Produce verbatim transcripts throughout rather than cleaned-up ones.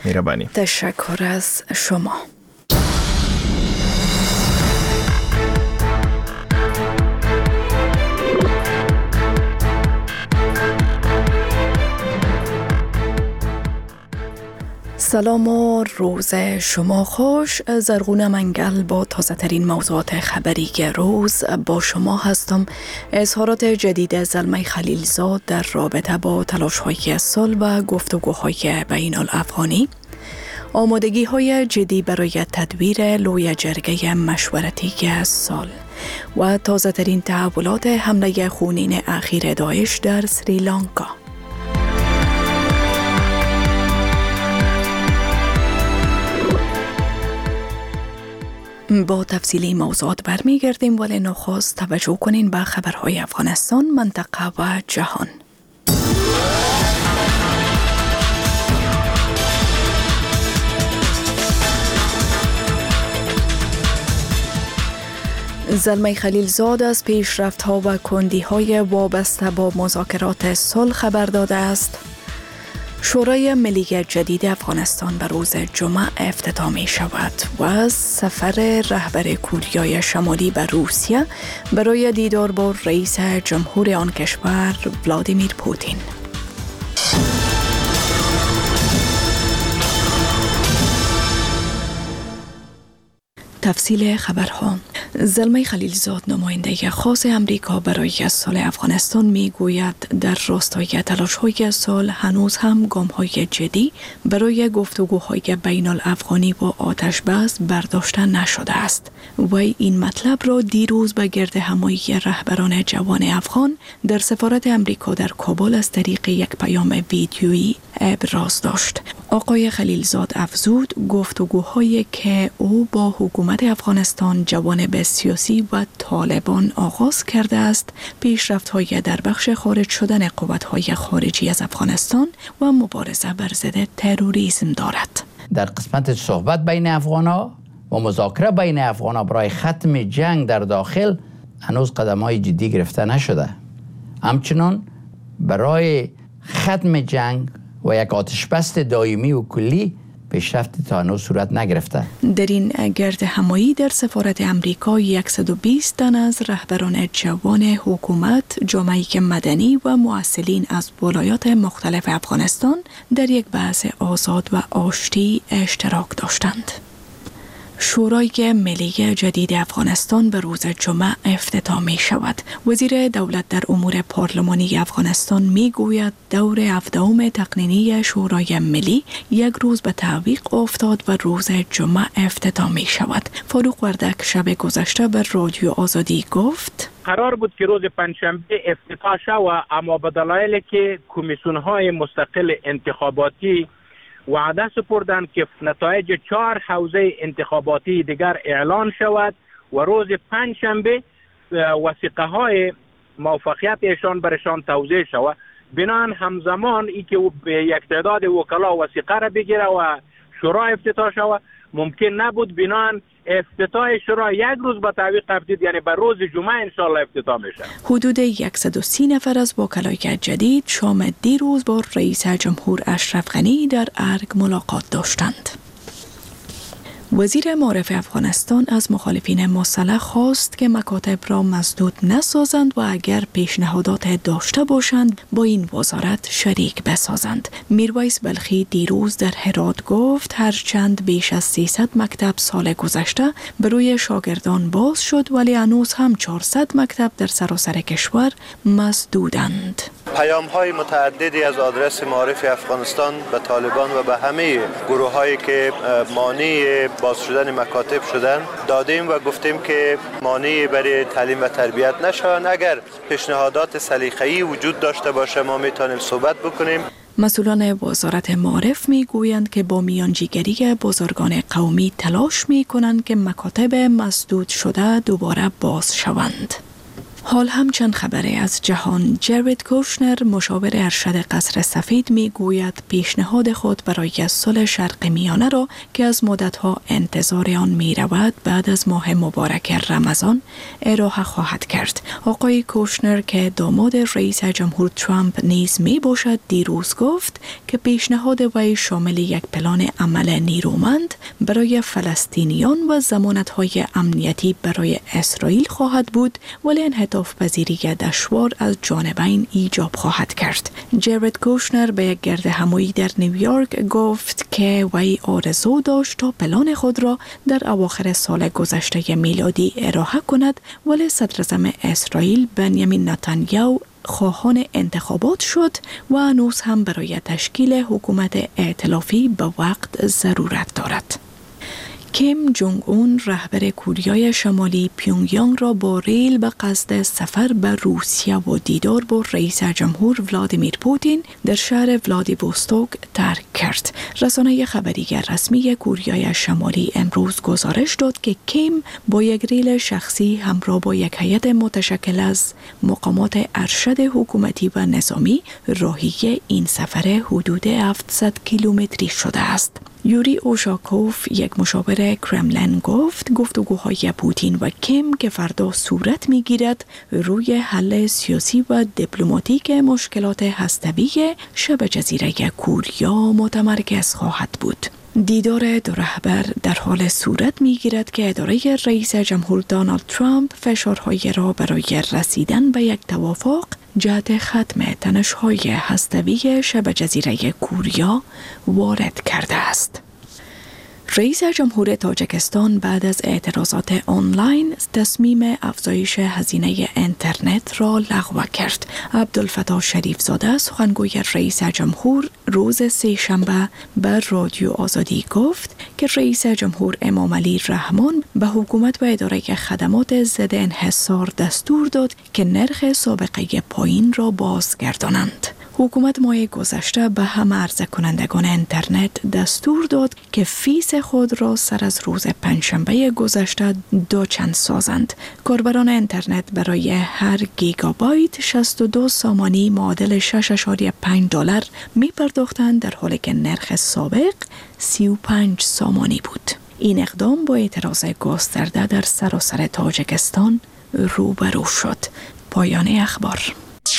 مهربانی. تشکر از شما. سلام و روز شما خوش. زرغون منگل با تازه ترین موضوعات خبری روز با شما هستم. اظهارات جدید زلمه خلیلزاد در رابطه با تلاش‌های صلح و گفتگوهای بین الافغانی، آمادگی های جدی برای تدبیر لوی جرگه مشورتی سال و تازه ترین تحولات حمله خونین اخیر داعش در سریلانکا. با تفصیلی موضوعات برمیگردیم، ولی نخست توجه کنین به خبرهای افغانستان، منطقه و جهان. زلمه خلیلزاد از پیشرفت‌ها و کندی‌های وابسته با مذاکرات صلح خبر داده است. شورای ملی جدید افغانستان به روز جمعه افتتاح می شود و سفر رهبر کوریای شمالی به روسیه برای دیدار با رئیس جمهور آن کشور ولادیمیر پوتین. تفصیل خبرها. زلمه خلیلزاد نماینده خاص امریکا برای صلح افغانستان می گوید در راستای تلاش‌های صلح هنوز هم گام‌های جدی برای گفتگوهای بین الافغانی و آتش بس برداشته نشده است. وی این مطلب را دیروز به گرد همایی رهبران جوان افغان در سفارت امریکا در کابل از طریق یک پیام ویدیویی ابراز داشت. آقای خلیلزاد افزود گفتگوهایی که او با حکومت افغانستان، جوانب سیاسی و طالبان آغاز کرده است، پیشرفت‌های در بخش خارج شدن قوت‌های خارجی از افغانستان و مبارزه بر ضد تروریسم دارد. در قسمت صحبت بین افغان‌ها و مذاکره بین افغان‌ها برای ختم جنگ در داخل هنوز قدم‌های جدی گرفته نشده. همچنان برای ختم جنگ و یک آتشبس دائمی و کلی پیشرفت تا هنوز صورت نگرفته. در این گرد همایی در سفارت امریکا صد و بیست تن از رهبران جوان حکومت، جامعه مدنی و مؤثرین از ولایات مختلف افغانستان در یک بحث آزاد و آشتی اشتراک داشتند. شورای ملی جدید افغانستان به روز جمعه افتتاح می شود. وزیر دولت در امور پارلمانی افغانستان می گوید دور هفدهم تقنینی شورای ملی یک روز به تعویق افتاد و روز جمعه افتتاح می شود. فاروق وردک شب گذشته به رادیو آزادی گفت قرار بود که روز پنجشنبه افتتاح شود، اما به دلایلی که کمیسیون‌های مستقل انتخاباتی وعده سپردند که نتایج چهار حوزه انتخاباتی دیگر اعلان شود و روز پنجشنبه وثیقه های موفقیت ایشان برشان توزیع شود. بنابراین همزمان ای که یک تعداد وکلا وثیقه را بگیره و شورا افتتاح شود ممکن نبود. بنابراین افتتاح شورا یک روز به تعویق افتید، یعنی به روز جمعه انشالله افتتاح میشه. حدود صد و سی نفر از وکلای جدید شام دیروز با رئیس جمهور اشرف غنی در ارگ ملاقات داشتند. وزیر معارف افغانستان از مخالفین مسلح خواست که مکاتب را مسدود نسازند و اگر پیشنهادات داشته باشند با این وزارت شریک بسازند. میرویس بلخی دیروز در هرات گفت هرچند بیش از سیصد مکتب سال گذشته به روی شاگردان باز شد، ولی هنوز هم چهارصد مکتب در سراسر کشور مسدودند. پیام های متعددی از آدرس معارف افغانستان به طالبان و به همه گروه هایی که مانع باز شدن مکاتب شدن دادیم و گفتیم که مانع برای تعلیم و تربیت نشوند. اگر پیشنهادات سلیقه‌ای وجود داشته باشه ما میتونیم صحبت بکنیم. مسئولان وزارت معارف می گویند که با میانجیگری بزرگان قومی تلاش می کنند که مکاتب مسدود شده دوباره باز شوند. حال هم چند خبره از جهان. جرید کوشنر مشاور ارشد قصر سفید می گوید پیشنهاد خود برای صلح شرق میانه را که از مدتها انتظار آن می رود بعد از ماه مبارک رمضان ارائه خواهد کرد. آقای کوشنر که داماد رئیس جمهور ترامپ نیز می باشد دیروز گفت که پیشنهاد وی شامل یک پلان عمل نیرومند برای فلسطینیان و ضمانت‌های امنیتی برای اسرائیل خواهد بود، ولی انعطاف پذیری دشوار از جانبین ایجاب خواهد کرد. جرید کوشنر به یک گرد همایی در نیویورک گفت که وی آرزو داشت تا پلان خود را در اواخر سال گذشته میلادی ارائه کند، ولی صدراعظم اسرائیل بنیامین نتانیاهو خواهان انتخابات شد و هنوز هم برای تشکیل حکومت ائتلافی به وقت ضرورت دارد. کیم جونگ اون رهبر کره شمالی پیونگیانگ را با ریل به قصد سفر به روسیه و دیدار با رئیس جمهور ولادیمیر پوتین در شهر ولادیوستوک ترک کرد. رسانه خبری رسمی کره شمالی امروز گزارش داد که کیم با یک ریل شخصی همراه با یک هیئت متشکل از مقامات ارشد حکومتی و نظامی راهی این سفر حدود هفتصد کیلومتری شده است. یوری اوشاکوف یک مشاور کرملین گفت گفتگوهای پوتین و کیم که فردا صورت میگیرد روی حل سیاسی و دیپلماتیک مشکلات هسته‌ای شبه جزیره کوریا متمرکز خواهد بود. دیدار دو رهبر در حال صورت میگیرد که اداره رئیس جمهور دونالد ترامپ فشارهای را برای رسیدن به یک توافق جهت ختم تنش‌های هسته‌ای شبه جزیره کوریا وارد کرده است. رئیس جمهور تاجیکستان بعد از اعتراضات آنلاین تصمیم افزایش هزینه اینترنت را لغو کرد. عبدالفتاح شریف زاده سخنگوی رئیس جمهور روز سه شنبه به رادیو آزادی گفت که رئیس جمهور امام علی رحمان به حکومت و اداره خدمات ضد انحصار دستور داد که نرخ سابقه پایین را بازگردانند. حکومت ماه گذشته به همه عرضه کنندگان اینترنت دستور داد که فیس خود را سر از روز پنجشنبه گذشته دوچند سازند. کاربران اینترنت برای هر گیگابایت شصت و دو سامانی معادل شش و پنج دلار می پرداختند، در حالی که نرخ سابق سی و پنج سامانی بود. این اقدام با اعتراض گسترده در سراسر تاجیکستان روبرو شد. پایان اخبار.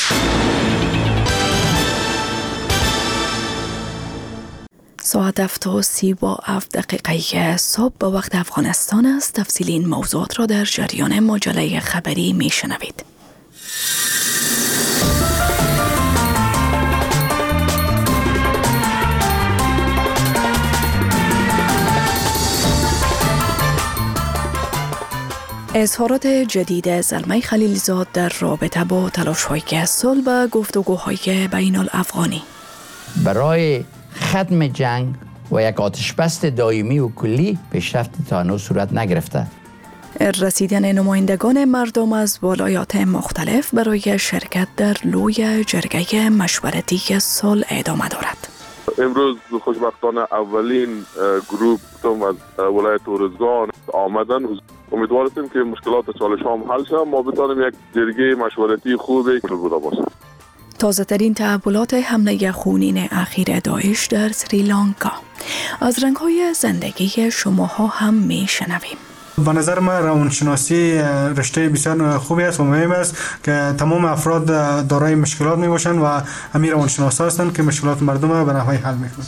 ساعت هفت و سی و هفت دقیقه صبح به وقت افغانستان است. تفصیل این موضوعات را در جریان مجله خبری می شنوید. اظهارات جدید زلمه خلیلزاد در رابطه با تلاش‌های صلح و گفتگوهای بین الافغانی برای ختم جنگ و یک آتشبس دائمی و کلی پیشرفت تا هنوز صورت نگرفته. رسیدن نمایندگان مردم از ولایات مختلف برای شرکت در لوی جرگه مشورتی صلح ادامه دارد. امروز خوشبختانه اولین گروپ از ولایت ارزگان آمدن. امیدوار هستیم که مشکلات چالش هم حل شد، ما بتوانیم یک جرگه مشورتی خوبی بوده باشیم. تازه ترین تحولات حمله خونین اخیر داعش در سریلانکا. از رنگ‌های زندگی شماها هم می‌شنویم. به نظر من روانشناسی رشته بسیار خوبی است و مهم است که تمام افراد دارای مشکلات می باشند و همین روانشناسا هستند که مشکلات مردم به نحوی حل می‌کنند.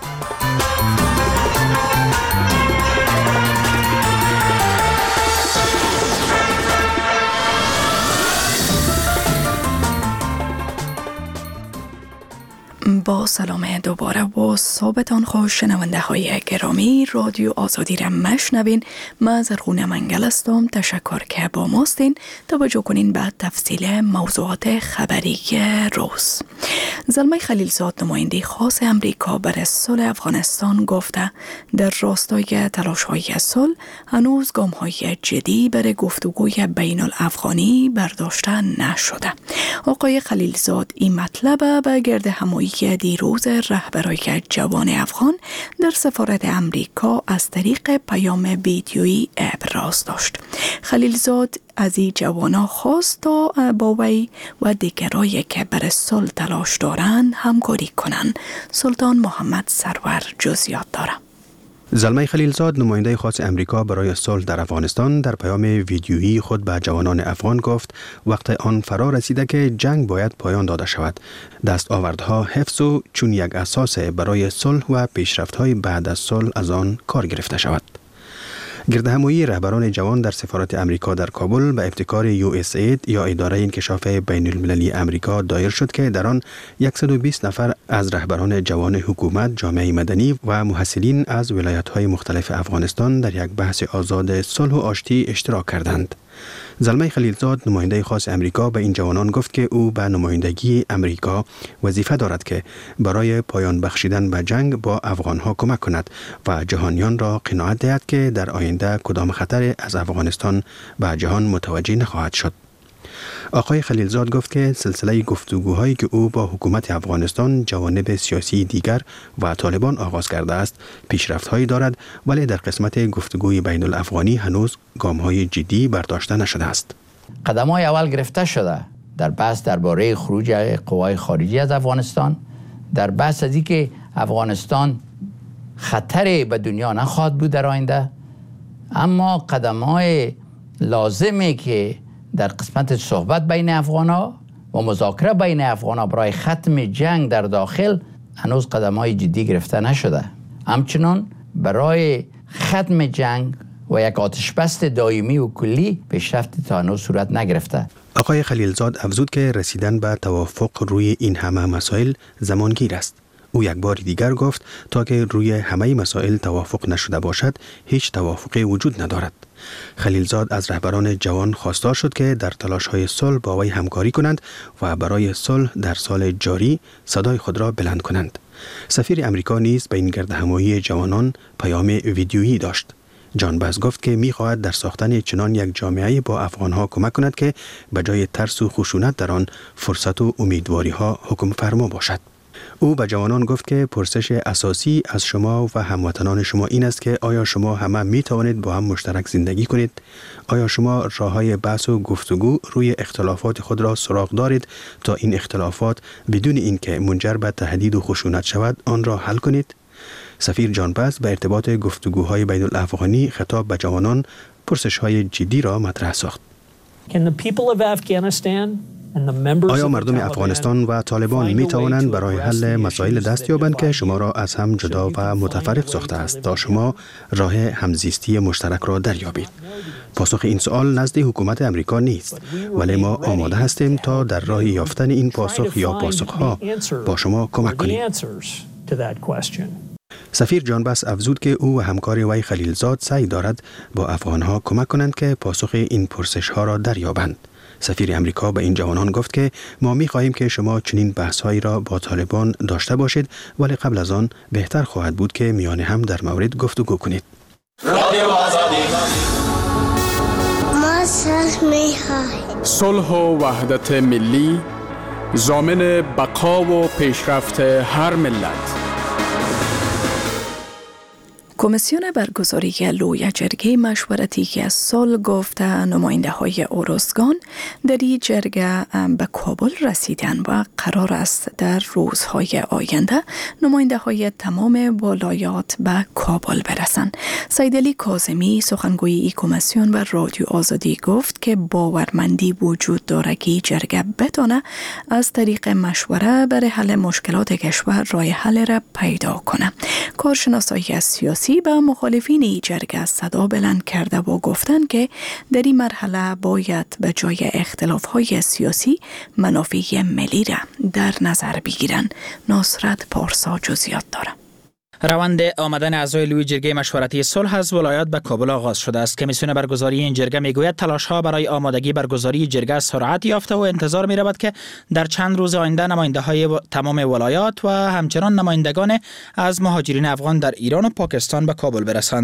با سلام دوباره و صحبتان خوش شنونده های گرامی رادیو آزادی را مشنوین. من زرغونه منگل هستم. تشکر که با ماستین. توجه کنین به تفصیل موضوعات خبری روز. زلمه خلیلزاد نماینده خاص امریکا برای صلح افغانستان گفته در راستای تلاش‌های صلح هنوز گام‌های جدی برای گفتگوی بین الافغانی برداشته نشده. آقای خلیلزاد این مطلب به گرد همایی که دیروز رهبرای جوان افغان در سفارت امریکا از طریق پیام ویدیویی ابراز داشت. خلیلزاد از این جوانا خواست تا با وی و دیگرایی که بر صلح تلاش دارند همکاری کنند. سلطان محمد سرور جزئیات دارد. زلمه خلیلزاد نماینده خاص امریکا برای صلح در افغانستان در پیام ویدیویی خود به جوانان افغان گفت وقت آن فرا رسیده که جنگ باید پایان داده شود. دستاوردها حفظ و چون یک اساس برای صلح و پیشرفت‌های بعد از صلح از آن کار گرفته شود. گردهمایی رهبران جوان در سفارت امریکا در کابل به ابتکار یو اس اید یا اداره انکشاف بین المللی امریکا دایر شد که در آن صد و بیست نفر از رهبران جوان حکومت، جامعه مدنی و محصلین از ولایت‌های مختلف افغانستان در یک بحث آزاد صلح و آشتی اشتراک کردند. زلمه خلیلزاد نماینده خاص امریکا به این جوانان گفت که او به نمایندگی امریکا وظیفه دارد که برای پایان بخشیدن به جنگ با افغانها کمک کند و جهانیان را قناعت دهد که در آینده کدام خطر از افغانستان به جهان متوجه نخواهد شد. آقای خلیلزاد گفت که سلسله گفتگوهایی که او با حکومت افغانستان، جوانب سیاسی دیگر و طالبان آغاز کرده است پیشرفت‌هایی دارد، ولی در قسمت گفتگوی بین الافغانی هنوز گام‌های جدی برداشته نشده است. قدم‌های اول گرفته شده در بحث درباره خروج قوای خارجی از افغانستان، در بحث از اینکه افغانستان خطری به دنیا نخواهد بود در آینده، اما قدم‌های لازمی که در قسمت صحبت بین افغان‌ها و مذاکره بین افغان‌ها برای ختم جنگ در داخل هنوز قدم‌های جدی گرفته نشده. همچنان برای ختم جنگ و یک آتشبس دائمی و کلی پیشرفت تا هنوز صورت نگرفته. آقای خلیلزاد افزود که رسیدن به توافق روی این همه مسائل زمانگیر است. او یک بار دیگر گفت تا که روی همه مسائل توافق نشده باشد هیچ توافقی وجود ندارد. خلیلزاد از رهبران جوان خواستار شد که در تلاش‌های صلح با وی همکاری کنند و برای صلح در سال جاری صدای خود را بلند کنند. سفیر امریکا نیز به این گردهمایی جوانان پیام ویدیویی داشت. جان باز گفت که می‌خواهد در ساختن چنان یک جامعه با افغان‌ها کمک کند که به جای ترس و خشونت در آن فرصت و امیدواری‌ها حکم فرما باشد. او به جوانان گفت که پرسش اساسی از شما و هموطنان شما این است که آیا شما همه می توانید با هم مشترک زندگی کنید؟ آیا شما راه‌های بحث و گفتگو روی اختلافات خود را سراغ دارید تا این اختلافات بدون اینکه منجر به تهدید و خشونت شود آن را حل کنید؟ سفیر جان باز به ارتباط گفتگوهای بین الافغانی خطاب به جوانان پرسش‌های جدی را مطرح ساخت. آیا مردم افغانستان و طالبان می توانند برای حل مسائل دست یابند که شما را از هم جدا و متفرق ساخته است تا شما راه همزیستی مشترک را دریابید؟ پاسخ این سوال نزد حکومت امریکا نیست، ولی ما آماده هستیم تا در راه یافتن این پاسخ یا پاسخها با شما کمک کنیم. سفیر جان باز افزود که او و همکار وی خلیلزاد سعی دارد با افغانها کمک کنند که پاسخ این پرسش‌ها را دریابند. سفیر امریکا به این جوانان گفت که ما می خواهیم که شما چنین بحث‌هایی را با طالبان داشته باشید، ولی قبل از آن بهتر خواهد بود که میان هم در مورد گفتگو کنید. ما صلح می‌خواهیم. صلح و وحدت ملی ضامن بقا و پیشرفت هر ملت. کمیسیون برگزاری لوی جرگه مشورتی که از سال گفته نماینده های ارزگان در این جرگه به کابل رسیدن و قرار است در روزهای آینده نماینده های تمام ولایات به کابل برسند. سیدعلی کاظمی سخنگوی این کمیسیون و رادیو آزادی گفت که باورمندی وجود دارد که جرگه بتانه از طریق مشوره برای حل مشکلات کشور راه حل را پیدا کنه. کارشناسای سیاسی به مخالفین این جرگه صدا بلند کرده و گفتند که در این مرحله باید به جای اختلاف‌های سیاسی منافع ملی را در نظر بگیرند. نصرت پارسا جزئیات دارد. روند آمدن اعضای لوی جرگه مشورتی صلح از ولایات به کابل آغاز شده است. کمیسیون برگزاری این جرگه میگوید تلاش‌ها برای آمادگی برگزاری جرگه سرعت یافته و انتظار می‌رود که در چند روز آینده نماینده‌های تمام ولایات و همچنان نمایندگان از مهاجرین افغان در ایران و پاکستان به کابل برسند.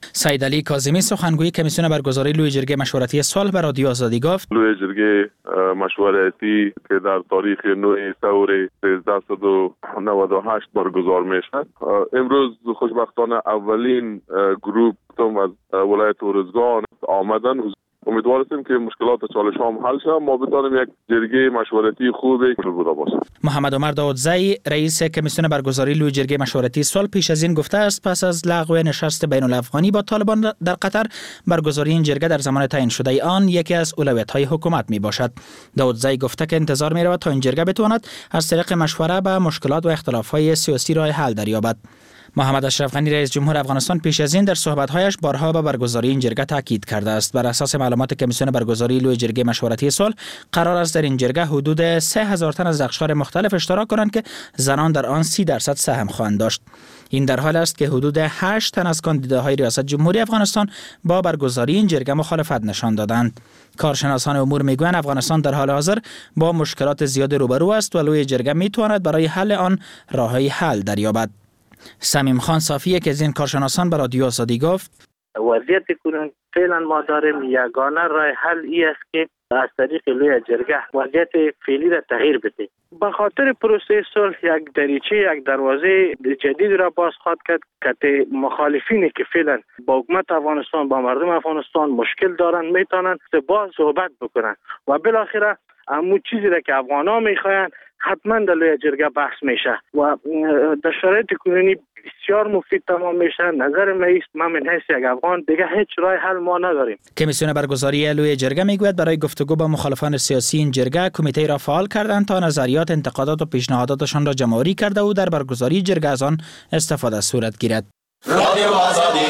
سید علی کاظمی سخنگوی کمیسیون برگزاری لوی جرگه مشورتی صلح به رادیو آزادی گفت لوی جرگه مشورتی که در تاریخ نو ثور سیزده و نود و هشت برگزار میشه، امروز خوشبختانه اولین گروپ از ولایت ارزگان آمدن. امیدوار هستیم که مشکلات چالش هم حل شد، ما بتوانیم یک جرگه مشورتی خوبی بوده باشیم. محمد عمر داودزی رئیس کمیسیون برگزاری لوی جرگه مشورتی صلح پیش از این گفته است پس از لغو نشست بین الافغانی با طالبان در قطر، برگزاری این جرگه در زمان تعیین شده آن یکی از اولویت‌های حکومت می باشد. داودزی گفته که انتظار می رود تا این جرگه بتواند از طریق مشوره به مشکلات و اختلاف‌های سیاسی راه حل دریابد. محمد اشرف غنی رئیس جمهور افغانستان پیش از این در صحبت‌هایش بارها به برگزاری این جرگه تاکید کرده است. بر اساس معلومات کمیسیون برگزاری لوی جرگه مشورتی صلح، قرار است در این جرگه حدود سه هزار تن از اقشار مختلف اشتراک کنند که زنان در آن سی درصد سهم خواهند داشت. این در حال است که حدود هشت تن از کاندیداهای ریاست جمهوری افغانستان با برگزاری این جرگه مخالفت نشان دادند. کارشناسان امور میگویند افغانستان در حال حاضر با مشکلات زیاد روبرو است و لوی جرگه میتواند برای حل آن راههای حل دریابد. سمیم خان صافی که از این کارشناسان به رادیو آزادی گفت وضعیت کنون فعلا ما داریم یگانه راه حل ای است که از طریق لوی جرگه وضعیت فعلی را تغییر بده. به خاطر پروسه صلح یک دریچه یک دروازه جدید را باز خواهد کرد که مخالفینی که فعلا با حکومت افغانستان با مردم افغانستان مشکل دارند میتونن باز صحبت بکنن و بالاخره همون چیزی را که افغان‌ها میخواین حتما در لوی جرگه بحث میشه و در شرایط کنونی بسیار مفید تمام میشه. نظر من است من من حیث یک افغان دیگه هیچ راه حل ما نداریم. کمیسیون برگزاری لوی جرگه میگوید برای گفتگو با مخالفان سیاسی این جرگه کمیته را فعال کردند تا نظریات، انتقادات و پیشنهاداتشان را جمع‌آوری کرده و در برگزاری جرگه از آن استفاده صورت گیرد. رادیو آزادی.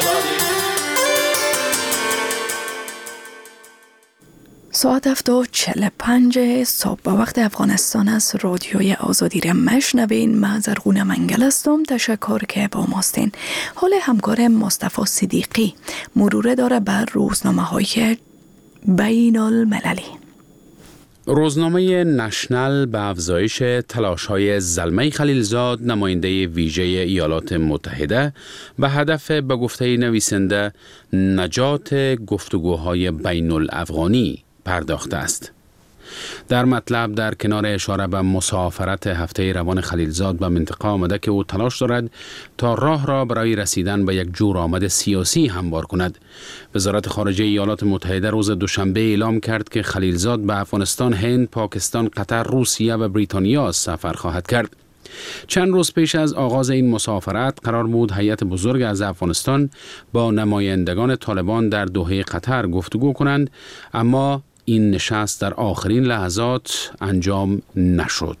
ساعت هفت و چهل و پنج صبح به وقت افغانستان از رادیوی آزادی را مشنوین. من زرغونه منگل هستم. تشکر که با ماستین. حال همکار مصطفی صدیقی مروره داره بر روزنامه های بین المللی. روزنامه نشنل به افزایش تلاش‌های زلمه خلیلزاد نماینده ویژه ایالات متحده به هدف به گفته نویسنده نجات گفتگوهای بین الافغانی پرداخته است. در مطلب در کنار اشاره به مسافرت هفته روان خلیلزاد به منطقه آمده که او تلاش دارد تا راه را برای رسیدن به یک جور آمد سیاسی هموار کند. وزارت خارجه ایالات متحده روز دوشنبه اعلام کرد که خلیلزاد به افغانستان، هند، پاکستان، قطر، روسیه و بریتانیا سفر خواهد کرد. چند روز پیش از آغاز این مسافرت قرار بود هیئت بزرگ از افغانستان با نمایندگان طالبان در دوحه قطر گفتگو کنند، اما این نشست در آخرین لحظات انجام نشد.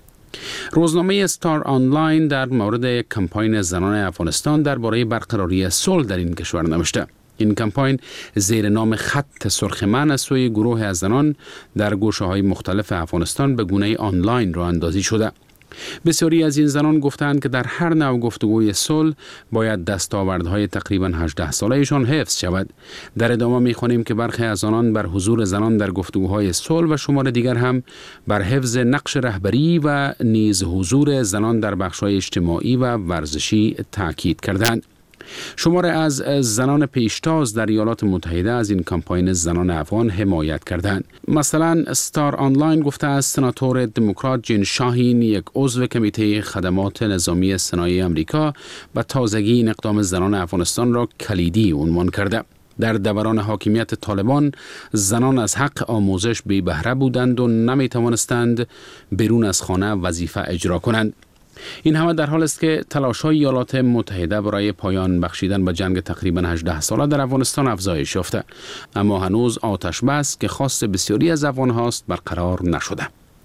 روزنامه استار آنلاین در مورد کمپاین زنان افغانستان درباره برقراری صلح در این کشور نوشته. این کمپاین زیر نام خط سرخ من از سوی گروه از زنان در گوشه‌های مختلف افغانستان به گونه آنلاین راه اندازی شده. بسیاری از این زنان گفتند که در هر نوع گفتگوی صلح باید دستاوردهای تقریباً هجده ساله‌شان حفظ شود. در ادامه می‌خوانیم که برخی از آنان بر حضور زنان در گفتگوهای صلح و شمار دیگر هم بر حفظ نقش رهبری و نیز حضور زنان در بخش‌های اجتماعی و ورزشی تاکید کردند. شمار از زنان پیشتاز در ایالات متحده از این کمپاین زنان افغان حمایت کردند. مثلا استار آنلاین گفته است سناتور دموکرات جین شاهین، یک عضو کمیته خدمات نظامی سنای آمریکا، به تازگی این اقدام زنان افغانستان را کلیدی عنوان کرده. در دوران حاکمیت طالبان زنان از حق آموزش بی بهره بودند و نمی توانستند بیرون از خانه وظیفه اجرا کنند. این همه در حال است که تلاش‌های ایالات متحده برای پایان بخشیدن به جنگ تقریباً هجده ساله در افغانستان افزایش یافته، اما هنوز آتش بس که خواست بسیاری از افغان‌هاست برقرار نشده.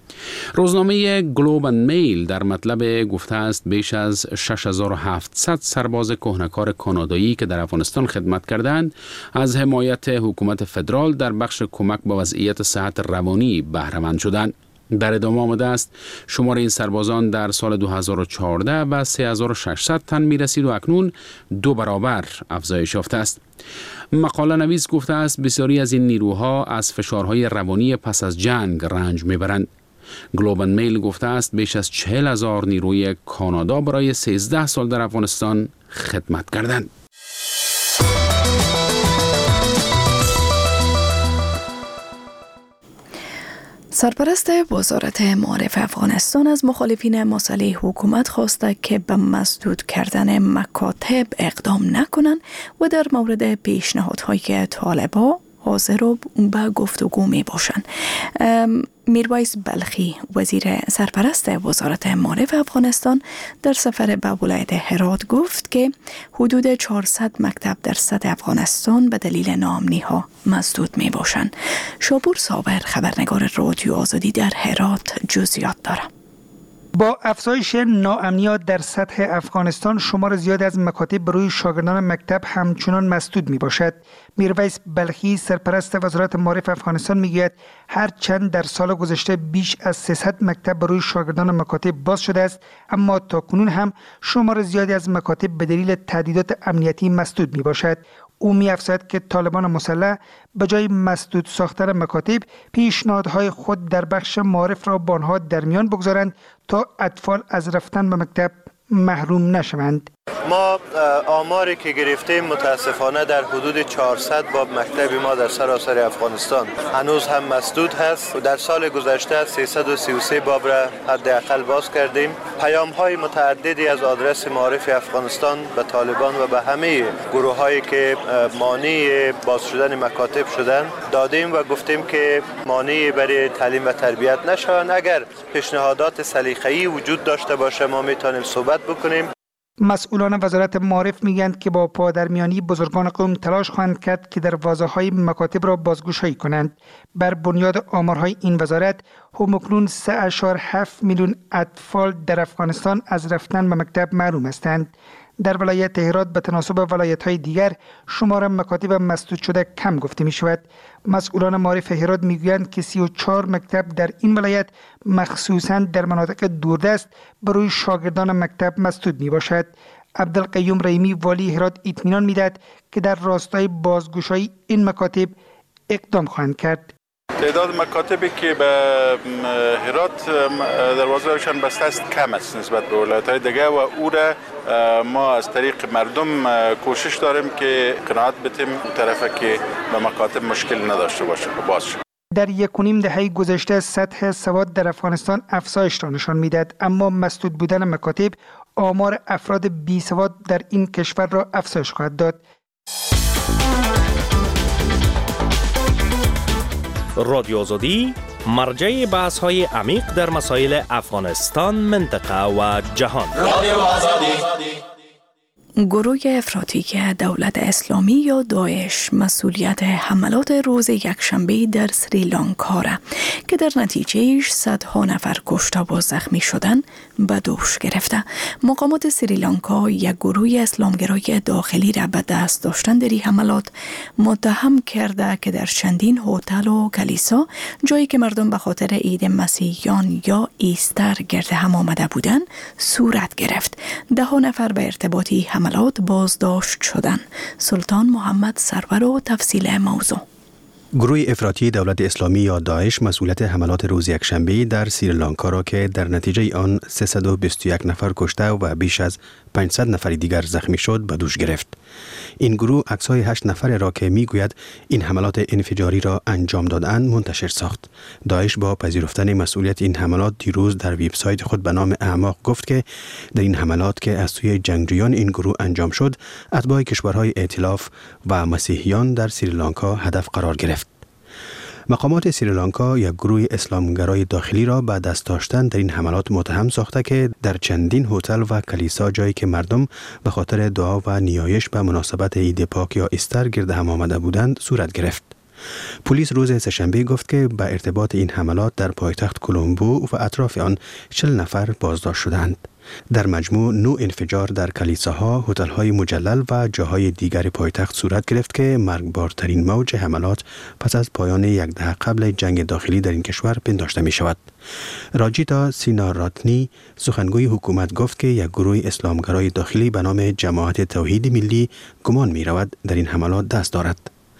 روزنامه گلوب اند میل در مطلب گفته است بیش از شش هزار و هفتصد سرباز کهنه‌کار کانادایی که در افغانستان خدمت کردند از حمایت حکومت فدرال در بخش کمک به وضعیت صحت روانی بهره مند شدند. در ادامه آمده است شمار این سربازان در سال دو هزار و چهارده به سه هزار و ششصد تن می رسید و اکنون دو برابر افزایش یافته است. مقاله نویس گفته است بسیاری از این نیروها از فشارهای روانی پس از جنگ رنج می برند. گلوب اند میل گفته است بیش از چهل هزار نیروی کانادا برای سیزده سال در افغانستان خدمت کردند. سرپرست وزارت معارف افغانستان از مخالفین مسئله حکومت خواسته که به مسدود کردن مکاتب اقدام نکنند و در مورد پیشنهادهای طالبان حاضر و به گفتگو می باشند. میرویس بلخی وزیر سرپرست وزارت معارف افغانستان در سفر به ولایت هرات گفت که حدود چهارصد مکتب در سطح افغانستان به دلیل ناامنی ها مسدود می باشند. شابور صابر خبرنگار رادیو آزادی در هرات جزئیات دارد. با افزایش ناامنیات در سطح افغانستان شمار زیاد از مکاتب برای شاگردان مکتب همچنان مسدود می باشد. میرویس بلخی سرپرست وزارت معارف افغانستان می گوید هر چند در سال گذشته بیش از سیصد مکتب برای شاگردان مکاتب باز شده است، اما تا کنون هم شمار زیادی از مکاتب به دلیل تهدیدات امنیتی مسدود می باشد. او می افزاید که طالبان مسلح به جای مسدود ساختن مکاتب پیشنهادهای خود در بخش معارف را با آنها در میان بگذارند تا اطفال از رفتن به مکتب محروم نشوند. ما آماری که گرفتیم متاسفانه در حدود چهارصد باب مکتب ما در سراسر افغانستان هنوز هم مسدود هست. در سال گذشته سیصد و سی و سه باب را حداقل باز کردیم. پیام های متعددی از آدرس معارف افغانستان به طالبان و به همه گروه هایی که مانع باز شدن مکاتب شدن دادیم و گفتیم که مانع برای تعلیم و تربیت نشوند. اگر پیشنهادات سلیقه‌ای وجود داشته باشه ما میتونیم صحبت بکنیم. مسئولان وزارت معارف میگویند که با پادرمیانی بزرگان قوم تلاش خواهند کرد که دروازه‌های مکاتب را بازگشایی کنند. بر بنیاد آمارهای این وزارت همکنون سه اشار هفت میلیون اطفال در افغانستان از رفتن به مکتب محروم هستند. در ولایت هرات به تناسب ولایت‌های دیگر شمار مکاتب مسدود شده کم گفته می شود. مسئولان معارف هرات میگویند که سی و چهار مکتب در این ولایت مخصوصاً در مناطق دوردست برای شاگردان مکتب مسدود می باشد. عبدالقیوم رحیمی والی هرات اطمینان میدهد که در راستای بازگشایی این مکاتب اقدام خواهند کرد. تعداد مکاتبی که به هرات دروازه‌شان بسته است کم است نسبت به ولایت‌های دیگه و او را ما از طریق مردم کوشش داریم که قناعت بدیم طرفه که به مکاتب مشکل نداشته باشه و باز شد. در یک و نیم دهه گذشته سطح سواد در افغانستان افزایش را نشان میدهد، اما مسدود بودن مکاتب آمار افراد بی سواد در این کشور را افزایش خواهد داد. رادیو آزادی مرجع بحث های عمیق در مسائل افغانستان، منطقه و جهان. رادیو آزادی. گروه افراطی دولت اسلامی یا داعش مسئولیت حملات روز یکشنبه در سریلانکا را که در نتیجهش صدها نفر کشته و زخمی شدن به دوش گرفته. مقامات سریلانکا یک گروه اسلامگرای داخلی را به دست داشتن در این حملات متهم کرده که در چندین هتل و کلیسا، جایی که مردم به خاطر عید مسیحیان یا ایستر گرد هم آمده بودند، صورت گرفت. ده نفر به ارتباطی حملات بازداشت شدند. سلطان محمد سرور و تفصیل موضوع. گروه افراطی دولت اسلامی یا داعش مسئولیت حملات روز یکشنبه در سریلانکا را که در نتیجه آن سیصد و بیست و یک نفر کشته و بیش از پانصد نفر دیگر زخمی شد به دوش گرفت. این گروه عکس‌های هشت نفر را که میگوید این حملات انفجاری را انجام دادند منتشر ساخت. داعش با پذیرفتن مسئولیت این حملات دیروز در وبسایت خود به نام اعماق گفت که در این حملات که از سوی جنگجویان این گروه انجام شد، اتباع کشورهای ائتلاف و مسیحیان در سریلانکا هدف قرار گرفت. مقامات سریلانکا یک گروه اسلامگرای داخلی را به دست داشتن در این حملات متهم ساخته که در چندین هتل و کلیسا، جایی که مردم به خاطر دعا و نیایش به مناسبت عید پاک یا ایستر گرد هم آمده بودند، صورت گرفت. پلیس روز سه‌شنبه گفت که به ارتباط این حملات در پایتخت کلمبو و اطراف آن چهل نفر بازداشت شدند. در مجموع نو انفجار در کلیساها، هتل‌های مجلل و جاهای دیگر پایتخت صورت گرفت که مرگبارترین موج حملات پس از پایان یک دهه قبل جنگ داخلی در این کشور پنداشته می شود. راجیتا سیناراتنی سخنگوی حکومت گفت که یک گروه اسلامگرای داخلی به نام جماعت توحید ملی گمان می رود در این حملات دست دارد.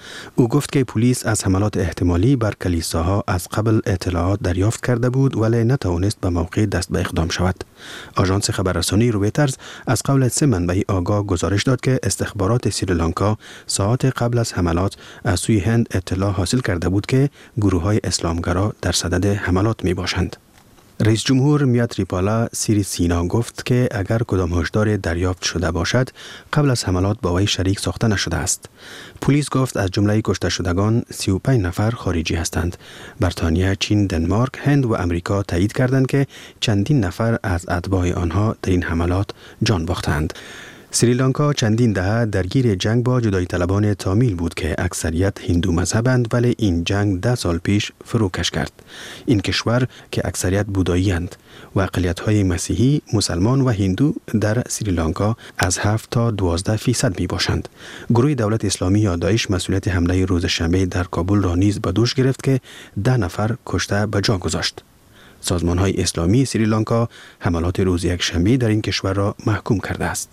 او گفت که پلیس از حملات احتمالی بر کلیساها از قبل اطلاعات دریافت کرده بود ولی نتوانست به موقع دست به اقدام شود. آژانس خبررسانی رویترز از قول سه منبع آگاه گزارش داد که استخبارات سریلانکا ساعات قبل از حملات از سوی هند اطلاع حاصل کرده بود که گروه‌های اسلامگرا در صدد حملات می باشند. رئیس جمهور میتریپالا سیریسینا گفت که اگر کدام هشدار دریافت شده باشد قبل از حملات با وی شریک ساخته نشده است. پلیس گفت از جمله کشته شدگان سی و پنج نفر خارجی هستند. بریتانیا، چین، دنمارک، هند و امریکا تایید کردند که چندین نفر از اتباع آنها در این حملات جان باختند. سریلانکا چندین دهه درگیر جنگ با جدایی طلبان تامیل بود که اکثریت هندو مذهبند ولی این جنگ ده سال پیش فروکش کرد. این کشور که اکثریت بودایی اند و اقلیت‌های مسیحی، مسلمان و هندو در سریلانکا از هفت تا دوازده فیصد می باشند. گروه دولت اسلامی یا داعش مسئولیت حمله روز شنبه در کابل را نیز به دوش گرفت که ده نفر کشته به جا گذاشت. سازمان‌های اسلامی سریلانکا حملات روز یک شنبه در این کشور را محکوم کرده است.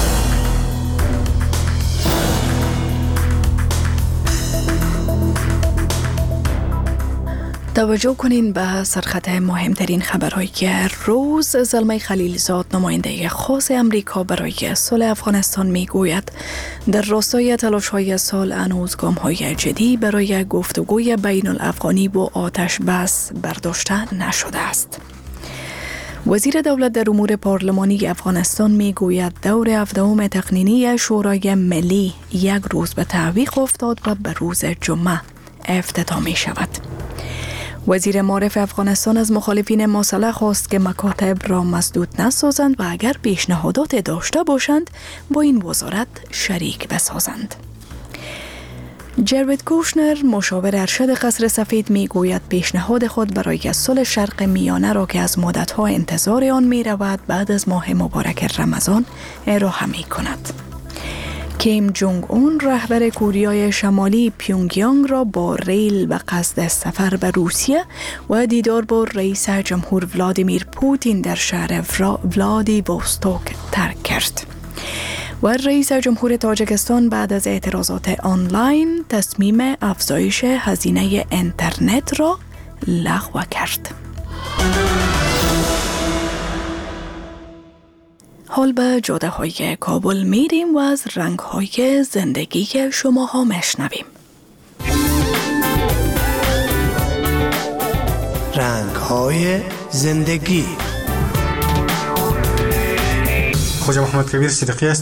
توجه کنین به سرخط مهمترین خبرهای روز. زلمه خلیلزاد نماینده خاص امریکا برای صلح افغانستان می گوید در راستای تلاش‌های صلح هنوز گام‌های جدی برای گفتگوی بین الافغانی و آتش بس برداشته نشده است. وزیر دولت در امور پارلمانی افغانستان می گوید دور هفدهم تقنینی شورای ملی یک روز به تعویق افتاد و به روز جمعه افتتاح می شود. وزیر معارف افغانستان از مخالفین مسلح خواست که مکاتب را مسدود نسازند و اگر پیشنهادات داشته باشند با این وزارت شریک بسازند. جرید کوشنر مشاور ارشد قصر سفید می گوید پیشنهاد خود برای صلح شرق میانه را که از مدت‌ها انتظار آن می رود بعد از ماه مبارک رمضان ارائه می کند. کیم جونگ اون رهبر کوریای شمالی پیونگیانگ را با ریل به قصد سفر به روسیه و دیدار با رئیس جمهور ولادیمیر پوتین در شهر ولادیوستوک ترک کرد. و رئیس جمهور تاجیکستان بعد از اعتراضات آنلاین تصمیم افزایش هزینه اینترنت را لغو کرد. حال به جاده های کابل میریم و از رنگ های زندگی شما ها مشنویم. رنگ های زندگی. خوجا محمد کبیر صدیقی است.